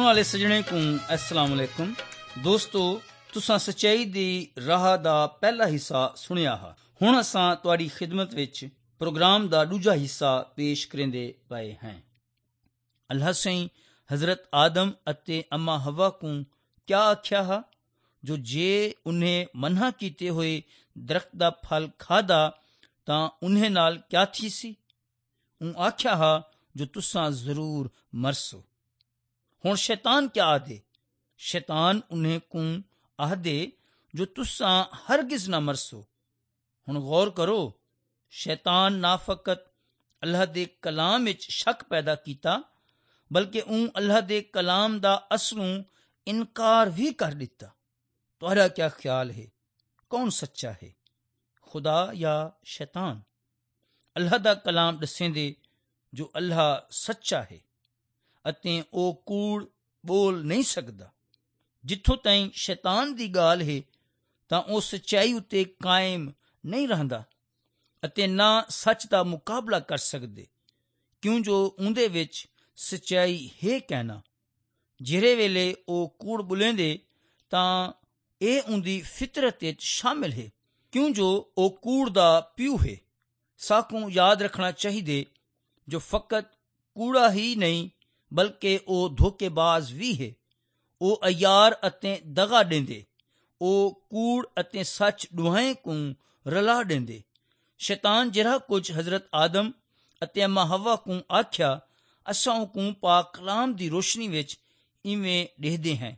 वाले सजने को अस्सलाम वालेकुम दोस्तों, तुसां सच्चाई दी राह दा पहला हिस्सा सुनिया हा। हुण असां तुहाडी खिदमत विच प्रोग्राम दा दूजा हिस्सा पेश करेंदे पए हैं। अल्लाह सईं हजरत आदम अते अम्मा हवा को क्या आख्या हा जो जे उन्हें मना कीते हुए दरख्त दा फल खादा तां उन्हें नाल क्या थी सी? आख्या हा जो तुसां जरूर मरसो। हुण शैतान क्या आदे? शैतान उन्हें को आदे जो तुसां हरगिज ना मरसो। हुण गौर करो, शैतान ना फकत अल्लाह दे कलाम विच शक पैदा कीता बल्कि अल्लाह दे कलाम दा असलों इनकार भी कर दिता। तुहारा क्या ख्याल है, कौन सच्चा है, खुदा या शैतान? अल्लाह दा कलाम दसेंदे जो अल्लाह सच्चा है अते ओ कूड़ बोल नहीं सकदा। जिथों ताईं शैतान दी गाल है तां ओ सच्चाई उते कायम नहीं रहंदा अते ना सच दा मुकाबला कर सकदे, क्यों जो उंदे विच सच्चाई है कहना। जिहड़े वेले ओ कूड़ बुलेंदे तां एह उंदी फितरत विच शामिल है, क्यों जो ओ कूड़ दा प्यू है। साकू याद रखना चाहिए जो फकत कूड़ा ही नहीं बल्कि ओ धोखेबाज भी है। ओ अयार अते दगा देंदे, ओ कूड़ अते सच दुहां को रला देंदे। शैतान जिहड़ा कुछ हजरत आदम अते अम्मा हवा को आख्या असां को पाक कलाम दी रोशनी विच इवें देखदे हैं।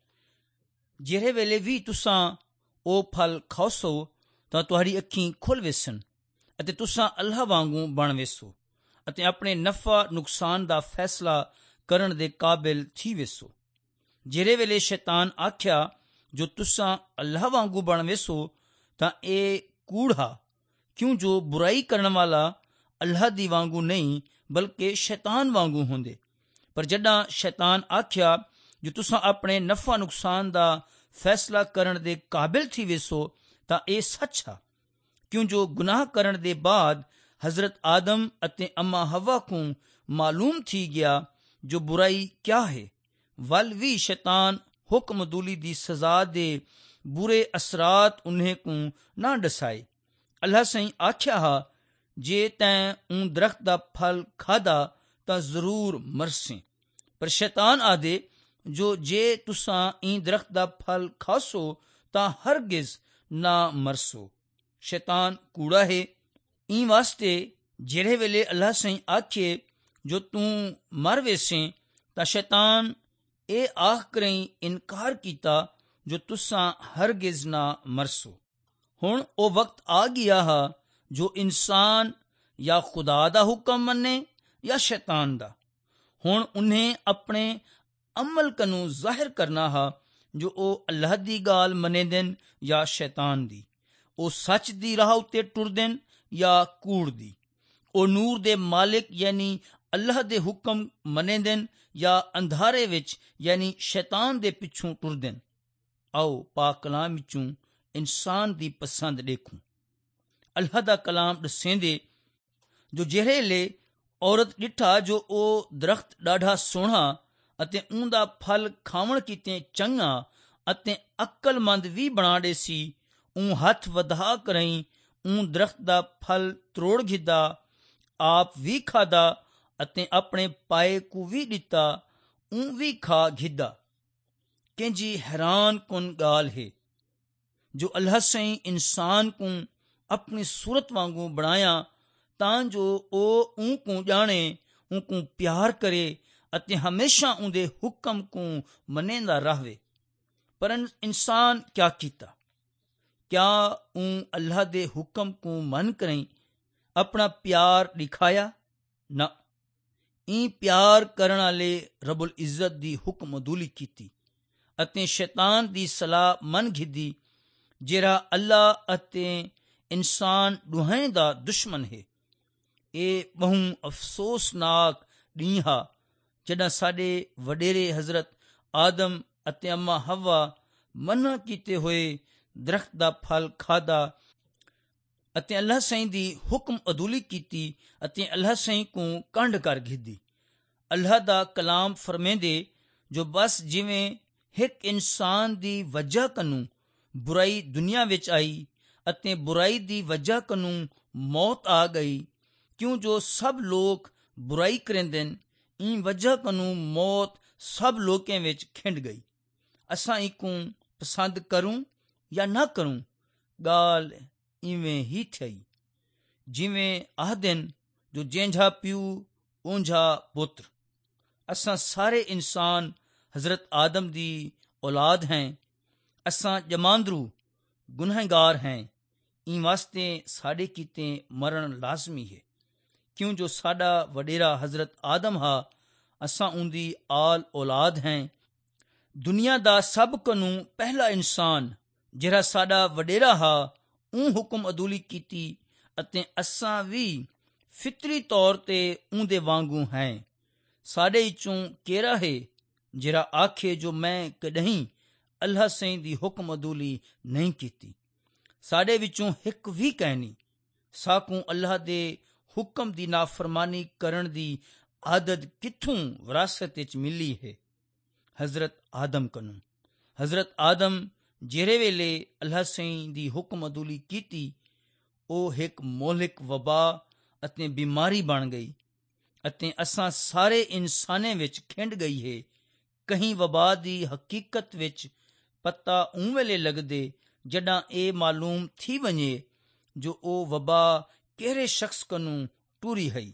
जिहड़े वेले भी तुसां ओ फल खाओसो तां तुहाडी अखीं खुल वेसन अते तुसां अल्लाह वांगू बण वेसो अते अपने नफा नुकसान दा फैसला करण दे काबिल थी वेसो। जिहड़े वेले शैतान आख्या जो तुसां अल्लाह वांगू बण वेसो तां ए कूड़ा, क्यों जो बुराई करण वाला अल्लाह दी वांगू नहीं बल्कि शैतान वांगू होंदे। पर जडां शैतान आख्या जो तुसां अपने नफा नुकसान दा फैसला करण दे काबिल थी वेसो तां ए सच आ, क्यों जो गुनाह करण दे बाद हजरत आदम अते अम्मा हवा को मालूम थी गया जो बुराई क्या है। वल भी शैतान हुक्म दूली दी सजा दे बुरे असरात उन्हें को ना दसाए। अल्लाह सईं आख्या हा जे तैं दरख्त दा फल खादा तां जरूर मरसें। पर शैतान आदे जो जे तुसां दरख्त दा फल खासो तां हरगिज ना मरसो। शैतान कूड़ा है। वास्ते जेड़े वेले अल्लाह सईं आखे जो तू मर वेसें तां शैतान ए आख करई इनकार कीता जो तुसां हरगिज ना मरसो। हुण ओ वक्त आ गया हा जो इंसान या खुदा दा हुक्म मन्ने या शैतान दा। हुण उन्हें अपने अमल कनू जाहिर करना हा जो ओ अल्लाह दी गाल मनेदन या शैतान दी। ओ सच दी राह उते टुरदन या कूड़ दी। ओ नूर दे मालिक यानी अल्लाह दे हुक्म मनेदन या अंधारे विच यानी शैतान दे पिछू टुरदन। आओ पाक कलाम विचों इंसान दी पसंद देखूं। अल्लाह दा कलाम दसेंदे जो जेहड़े ले औरत डिठा जो ओ दरख्त डाढ़ा सोहना अते उंदा फल खावण कीते चंगा अते अक्लमंद भी बना दे सी, हथ वधा करई दरख्त दा फल त्रोड़ घिदा, आप भी खादा अते अपने पाए को भी दिता, भी खा घिदा। कंजी हैरान कुन गाल है जो अल्लाह सईं इंसान को अपनी सूरत वांगू बनाया तां जो ओ को जाने, को प्यार करे अते हमेशा उनके हुक्म को मनेंदा रहे। पर इंसान क्या कीता? क्या अल्लाह दे हुक्म को मन करई अपना प्यार दिखाया? ना, प्यार करने वाले रबुल इज्जत दी हुक्म अदूली कीती अते शैतान दी सलाह मन घिदी जेरा अल्लाह अते इंसान दुहें दा दुश्मन है। ए बहु अफसोसनाक ॾींहुं हा जॾां साडे वडेरे हजरत आदम अते अम्मा हवा मना कीते हुए दरख्त दा फल खादा अते अल्लाह सईं दी हुक्म अदूली कीती अते अल्लाह सईं को कंड कर घिदी। अल्लाह दा कलाम फरमेंदे ਜੋ ਬਸ ਜਿਵੇਂ ਇੱਕ ਇਨਸਾਨ ਦੀ ਵਜ੍ਹਾ ਕਨੂੰ ਬੁਰਾਈ ਦੁਨੀਆ ਵਿੱਚ ਆਈ ਅਤੇ ਬੁਰਾਈ ਦੀ ਵਜ੍ਹਾ ਕਨੂੰ ਮੌਤ ਆ ਗਈ, ਕਿਉਂ ਜੋ ਸਭ ਲੋਕ ਬੁਰਾਈ ਕਰਿੰਦੇ ਨੇ, ਇਹ ਵਜ੍ਹਾ ਕਨੂੰ ਮੌਤ ਸਭ ਲੋਕਾਂ ਵਿੱਚ ਖਿੰਡ ਗਈ। ਅਸਾਂ ਇਕੂੰ ਪਸੰਦ ਕਰੂੰ ਜਾਂ ਨਾ ਕਰੂੰ, ॻਾਲ ਇਵੇਂ ਹੀ ਥਈ। ਜਿਵੇਂ ਆਖਦੇ ਨੇ ਜੋ ਜंहिंजा ਪਿਓ ਉਂਝਾ ਪੁੱਤਰ। ਅਸਾਂ ਸਾਰੇ ਇਨਸਾਨ ਹਜ਼ਰਤ ਆਦਮ ਦੀ ਔਲਾਦ ਹੈ। ਅਸਾਂ ਜਮਾਂਦਰੂ ਗੁਨਾਹਗਾਰ ਹੈ। ਇਹ ਵਾਸਤੇ ਸਾਡੇ ਕੀਤੇ ਮਰਨ ਲਾਜ਼ਮੀ ਹੈ, ਕਿਉਂ ਜੋ ਸਾਡਾ ਵਡੇਰਾ ਹਜ਼ਰਤ ਆਦਮ ਹਾ, ਅਸਾਂ ਉਹਦੀ ਆਲ ਔਲਾਦ ਹੈ। ਦੁਨੀਆ ਦਾ ਸਭ ਕਨੂੰ ਪਹਿਲਾ ਇਨਸਾਨ ਜਿਹੜਾ ਸਾਡਾ ਵਡੇਰਾ ਹਾ, ਉਹ ਹੁਕਮ ਅਦੂਲੀ ਕੀਤੀ ਅਤੇ ਅਸਾਂ ਵੀ ਫਿਤਰੀ ਤੌਰ ਤੇ ਉਹਦੇ ਵਾਂਗੂ ਹੈ। ਸਾਡੇ ਵਿੱਚੋਂ ਕਿਹੜਾ ਹੈ ਜਿਹੜਾ ਆਖੇ ਜੋ ਮੈਂ ਕਦਹੀਂ ਅੱਲਾਹ ਸਈਂ ਦੀ ਹੁਕਮ ਅਦੂਲੀ ਨਹੀਂ ਕੀਤੀ। ਸਾਡੇ ਵਿੱਚੋਂ ਇੱਕ ਵੀ ਕਹਿਣੀ ਸਾਕੂ ਅੱਲਾਹ ਦੇ ਹੁਕਮ ਦੀ ਨਾਫਰਮਾਨੀ ਕਰਨ ਦੀ ਆਦਤ ਕਿੱਥੋਂ ਵਿਰਾਸਤ ਵਿੱਚ ਮਿਲੀ ਹੈ? ਹਜ਼ਰਤ ਆਦਮ ਕਨੂੰ। ਹਜ਼ਰਤ ਆਦਮ ਜਿਹੜੇ ਵੇਲੇ ਅੱਲਾਹ ਸਈਂ ਦੀ ਹੁਕਮ ਅਦੂਲੀ ਕੀਤੀ, ਉਹ ਇੱਕ ਮੋਹਲਿਕ ਵਬਾ ਅਤੇ ਬਿਮਾਰੀ ਬਣ ਗਈ ਅਤੇ ਅਸਾਂ ਸਾਰੇ ਇਨਸਾਨਾਂ ਵਿੱਚ ਖਿੰਡ ਗਈ ਹੈ। ਕਹੀਂ ਵਬਾ ਦੀ ਹਕੀਕਤ ਵਿੱਚ ਪਤਾ ਉਹ ਵੇਲੇ ਲੱਗਦੇ ਜਦਾਂ ਇਹ ਮਾਲੂਮ ਥੀ ਵञे ਜੋ ਉਹ ਵਬਾ ਕਿਹੜੇ ਸ਼ਖਸ ਕਨੂੰ ਟੁਰੀ ਹੈ।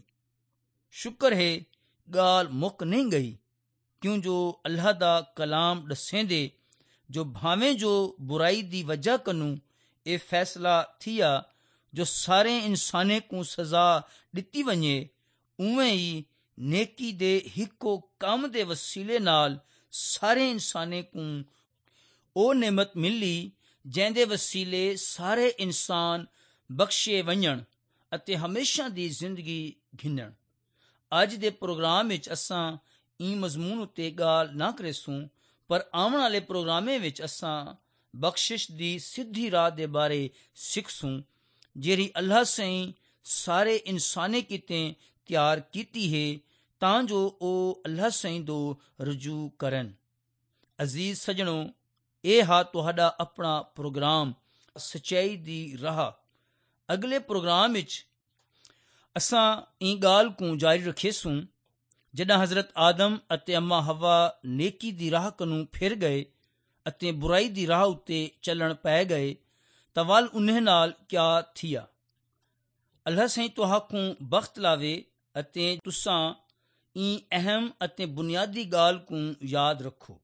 ਸ਼ੁਕਰ ਹੈ ॻਾਲ ਮੁੱਕ ਨਹੀਂ ਗਈ, ਕਿਉਂ ਜੋ ਅੱਲਾਹ ਦਾ ਕਲਾਮ ਦੱਸੇਂਦੇ ਜੋ ਭਾਵੇਂ ਜੋ ਬੁਰਾਈ ਦੀ ਵਜ੍ਹਾ ਕਨੂੰ ਇਹ ਫੈਸਲਾ ਥੀਆ ਜੋ ਸਾਰੇ ਇਨਸਾਨੇ ਨੂੰ ਸਜ਼ਾ ਦਿੱਤੀ ਵञे, ਉਵੇਂ ਹੀ ਨੇਕੀ ਦੇ ਇੱਕੋ ਕੰਮ ਦੇ ਵਸੀਲੇ ਨਾਲ ਸਾਰੇ ਇਨਸਾਨੇ ਨੂੰ ਉਹ ਨਿਮਤ ਮਿਲੀ ਜਹਿੰਦੇ ਵਸੀਲੇ ਸਾਰੇ ਇਨਸਾਨ ਬਖਸ਼ੇ ਵञण ਅਤੇ ਹਮੇਸ਼ਾ ਦੀ ਜ਼ਿੰਦਗੀ ਘਿੰਨਣ। ਅੱਜ ਦੇ ਪ੍ਰੋਗਰਾਮ ਵਿੱਚ ਅਸਾਂ ਇਹ ਮਜ਼ਮੂਨ ਉੱਤੇ ਗੱਲ ਨਾ ਕरेसूं, ਪਰ ਆਉਣ ਵਾਲੇ ਪ੍ਰੋਗਰਾਮੇ ਵਿੱਚ ਅਸਾਂ ਬਖਸ਼ਿਸ਼ ਦੀ ਸਿੱਧੀ ਰਾਹ ਦੇ ਬਾਰੇ ਸਿੱਖਸੂੰ, ਜਿਹੜੀ ਅੱਲਾਹ ਸਈਂ ਸਾਰੇ ਇਨਸਾਨੇ ਕੀਤੇ ਤਿਆਰ ਕੀਤੀ ਹੈ ਤਾਂ ਜੋ ਉਹ ਅੱਲਾਹ ਸਈਂ ਤੋਂ ਰਜੂ ਕਰਨ। ਅਜ਼ੀਜ਼ ਸੱਜਣੋ, ਇਹ ਹਾ ਤੁਹਾਡਾ ਆਪਣਾ ਪ੍ਰੋਗਰਾਮ ਸੱਚਾਈ ਦੀ ਰਾਹ। ਅਗਲੇ ਪ੍ਰੋਗਰਾਮ ਵਿੱਚ ਅਸਾਂ ਇਹ ਗੱਲ ਨੂੰ ਜਾਰੀ ਰੱਖੇਸੂੰ ਜਦਾਂ ਹਜ਼ਰਤ ਆਦਮ ਅਤੇ ਅੰਮਾ ਹਵਾ ਨੇਕੀ ਦੀ ਰਾਹ ਕਨੂੰ ਫਿਰ ਗਏ ਅਤੇ ਬੁਰਾਈ ਦੀ ਰਾਹ ਉੱਤੇ ਚੱਲਣ ਪੈ ਗਏ ਤਾਂ ਵੱਲ ਉਨ੍ਹਾਂ ਨਾਲ ਕਿਆ ਥੀਆ। ਅੱਲਾਹ ਸਈਂ ਤੁਹਾਕੂ ਬਖਤ ਲਾਵੇ ਅਤੇ ਤੁਸਾਂ ਇਹ ਅਹਿਮ ਅਤੇ ਬੁਨਿਆਦੀ ਗੱਲ ਨੂੰ ਯਾਦ ਰੱਖੋ।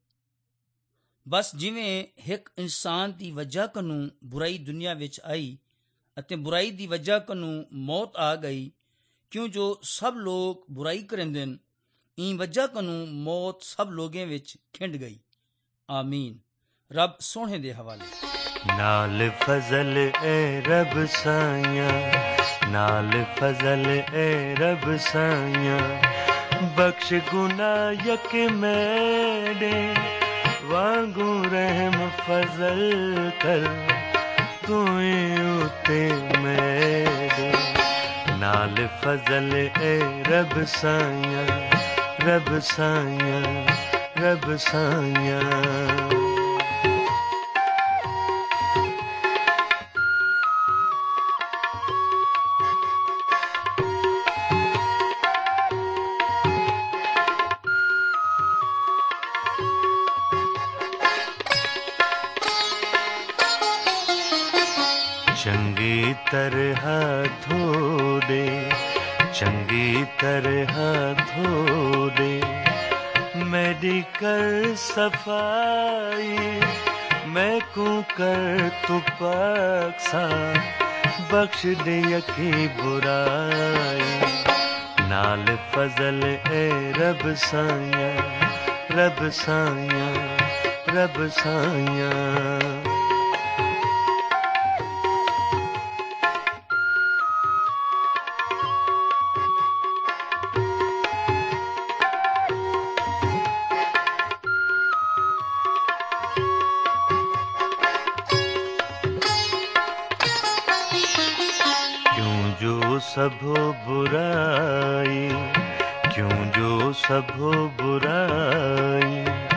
ਬਸ ਜਿਵੇਂ ਇੱਕ ਇਨਸਾਨ ਦੀ ਵਜ੍ਹਾ ਕਨੂੰ ਬੁਰਾਈ ਦੁਨੀਆ ਵਿੱਚ ਆਈ ਅਤੇ ਬੁਰਾਈ ਦੀ ਵਜ੍ਹਾ ਕਨੂੰ ਮੌਤ ਆ ਗਈ, ਕਿਉਂ ਜੋ ਸਭ ਲੋਕ ਬੁਰਾਈ ਕਰਿੰਦੇ ਨੇ, ਇਹ ਵਜ੍ਹਾ ਕਨੂੰ ਮੌਤ ਸਭ ਲੋਕਾਂ ਵਿੱਚ ਖਿੰਡ ਗਈ। ਆਮੀਨ। ਰੱਬ ਸੋਹਣੇ ਦੇ ਹਵਾਲੇ। ਨਾਲ ਫਜ਼ਲ ਏ ਰੱਬ ਸਾਈਆਂ, ਨਾਲ ਫਜ਼ਲ ਏ ਰੱਬ ਸਾਈਆਂ, ਬਖਸ਼ ਗੁਨਾਹ ਯਕ ਮੈਡੇ ਵਾਂਗੂ ਰਹਿਮ ਫਜ਼ਲ ਕਰ ਤੂੰ ਉਤੇ ਮੇਰੇ। ਨਾਲ ਫਜ਼ਲ ਏ ਰੱਬ ਸਾਈਆਂ, ਰੱਬ ਸਾਈਆਂ, ਰੱਬ ਸਾਈਆਂ। ਚੰਗੀ ਤਰ੍ਹਾਂ ਧੋ ਦੇ, ਚੰਗੀ ਤਰ੍ਹਾਂ ਧੋ ਦੇ, ਮੇਰੀ ਕਰ ਸਫਾਈ, ਮੈਂ ਕੂ ਕਰ ਤੂੰ ਪਾਕ ਸਾਫ, ਬਖਸ਼ ਦੇ ਯਕੀ ਬੁਰਾਈ। ਨਾਲ ਫਜ਼ਲ ਏ ਰੱਬ ਸਾਈਆਂ, ਰੱਬ ਸਾਈਆਂ, ਰੱਬ ਸਾਈਆਂ। सबो बुराई, क्यों जो सबो बुराई,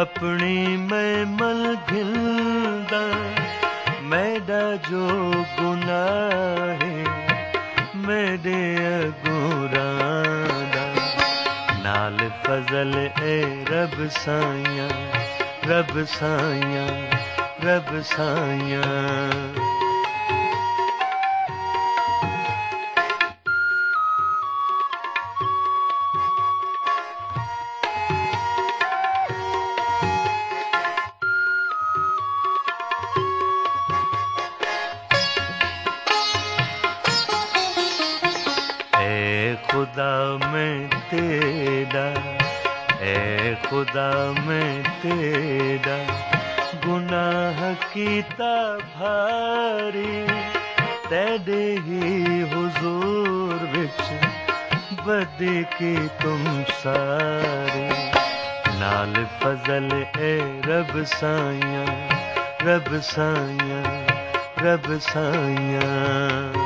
अपनी मैं मल घिलदा मैदा जो गुनाह मेरे अगुरां दा नाल फजल ए रब साइयां रब साइयां रब साइयां खुदा मैं तेरा ए खुदा मैं तेरा गुनाह कीता भारी तेरे ही हुजूर विच बदी की तुम सारी नाल फजल ए रब साइयां रब साइयां रब साइयां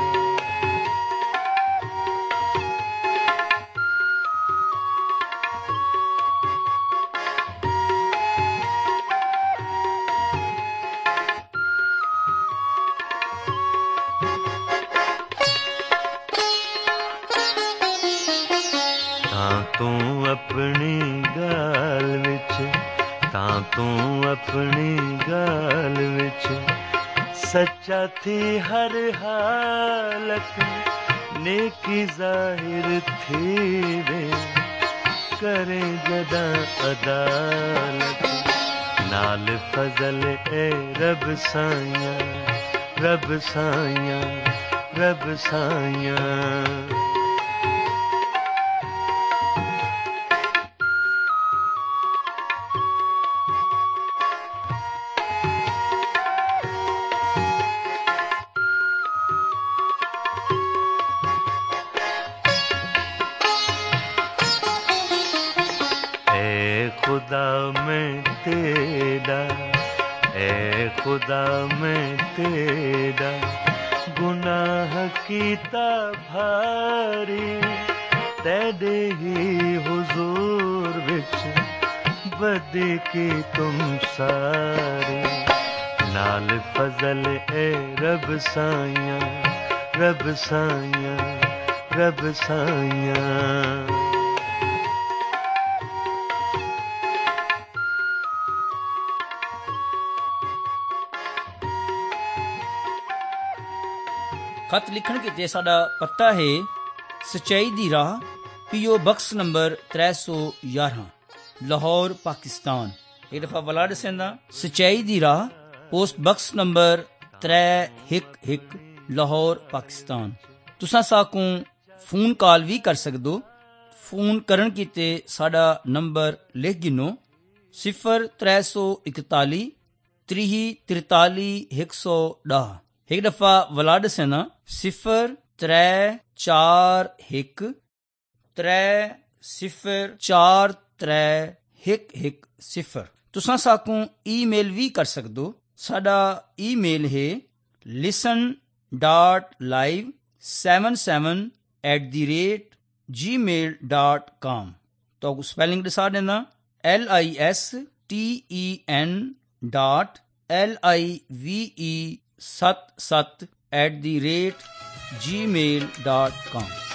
तूं अपनी गाल विच तां तूं अपनी गाल विच सच्चा थी हर हालत नेकी जाहिर थी वे करे जदा अदालत नाल फजल ए रब साइयां रब साइयां रब साइयां खुदा मैं तेरा ए खुदा मैं तेरा गुनाह कीता भारी तेरे ही हुजूर विच बदी की तुम सारी नाल फजल ए रब साइयां रब साइयां रब साइयां खत लिखण किते साडा पता है सच्चाई दी राह पीओ बक्स नंबर 311 लाहौर पाकिस्तान। एक दफा वला दसेंदा सच्चाई दी राह post box number 311 Lahore Pakistan. तुसां साकू फोन कॉल भी कर सकदो। फोन करन किते साडा नंबर लिख गिनो 0341 3043 110। एक दफा वलाड सेना 0341 30431110। तुसां साकू ईमेल भी कर सकदो। साडा ईमेल है listen.live77@gmail.com। तो स्पेलिंग दसा देना listen.live77@gmail.com।